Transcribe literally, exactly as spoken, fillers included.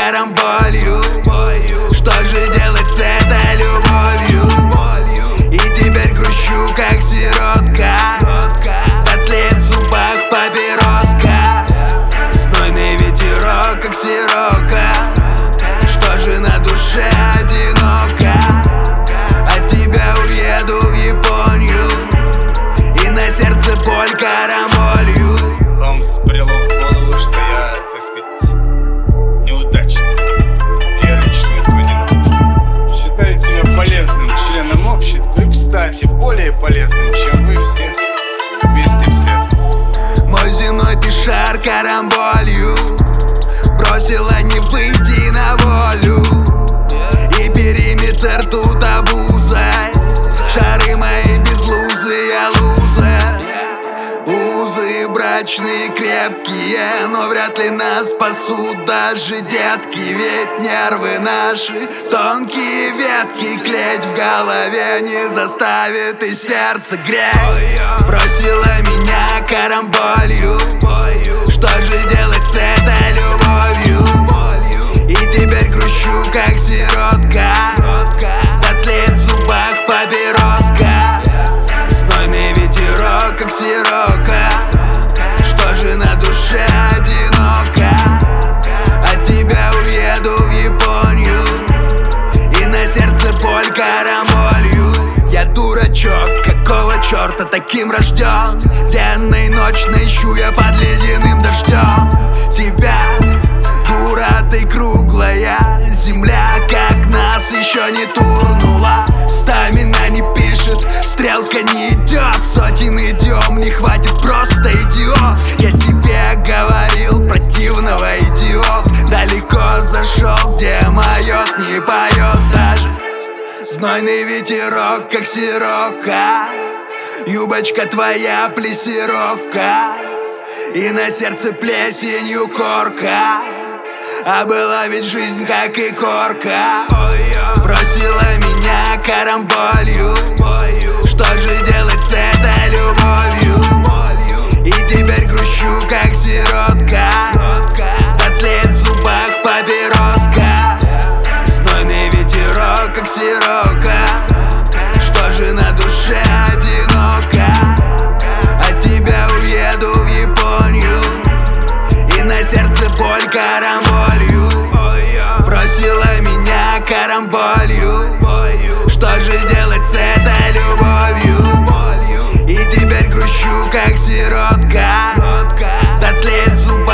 карамболью. Что же делать с этой любовью? И теперь грущу, как сиротка. Котлет в зубах папироска. Знойный ветерок, как сирока. Что же на душе одиноко? От тебя уеду в Японию, и на сердце боль карамболью. Вам взбрело в голову, что я, так сказать, неудачник. Я лично этого не нужен. Считаю себя полезным членом общества, и, кстати, более полезным, чем вы все вместе взяты. Мой земной ты шар карамболью бросила не выйти на волю, и периметр тут обузой. Шары мои безлузые лузы, узы брачные крепкие, но вряд ли нас спасут даже детки. Ведь нервы наши тонкие ветки, клеть в голове не заставит и сердце греть. Бросила меня карамболью. Что же делать с этой любовью? И теперь грущу, как сиротка. Котлет в зубах папироска. Знойный ветерок, как сирока. Что же на душе одиноко? От тебя уеду в Японию, и на сердце боль карамболью. Я дурачок, какого черта таким рожден? Денно и ночно ищу я под ледяным дождем тебя. Дура ты круглая, земля как нас еще не турнула. Стамина не пишет, стрелка не идет. Сотен идем, не хватит просто идиот. Я себе говорил, противного идиот. Далеко зашел, где майот не поет даже. Знойный ветерок, как сирока. Юбочка твоя плесировка, и на сердце плесенью корка. А была ведь жизнь, как и корка. Бросила меня карамболью. Что же делать с этой любовью? И теперь грущу, как сиротка. Котлет в зубах папироска. Знойный ветерок, как сирока. Что же на душе одиноко? От тебя уеду в Японию, и на сердце боль карамболью. Бросила меня карамболью. Что же делать с этой любовью? И теперь грущу, как сиротка. Котлет в зубах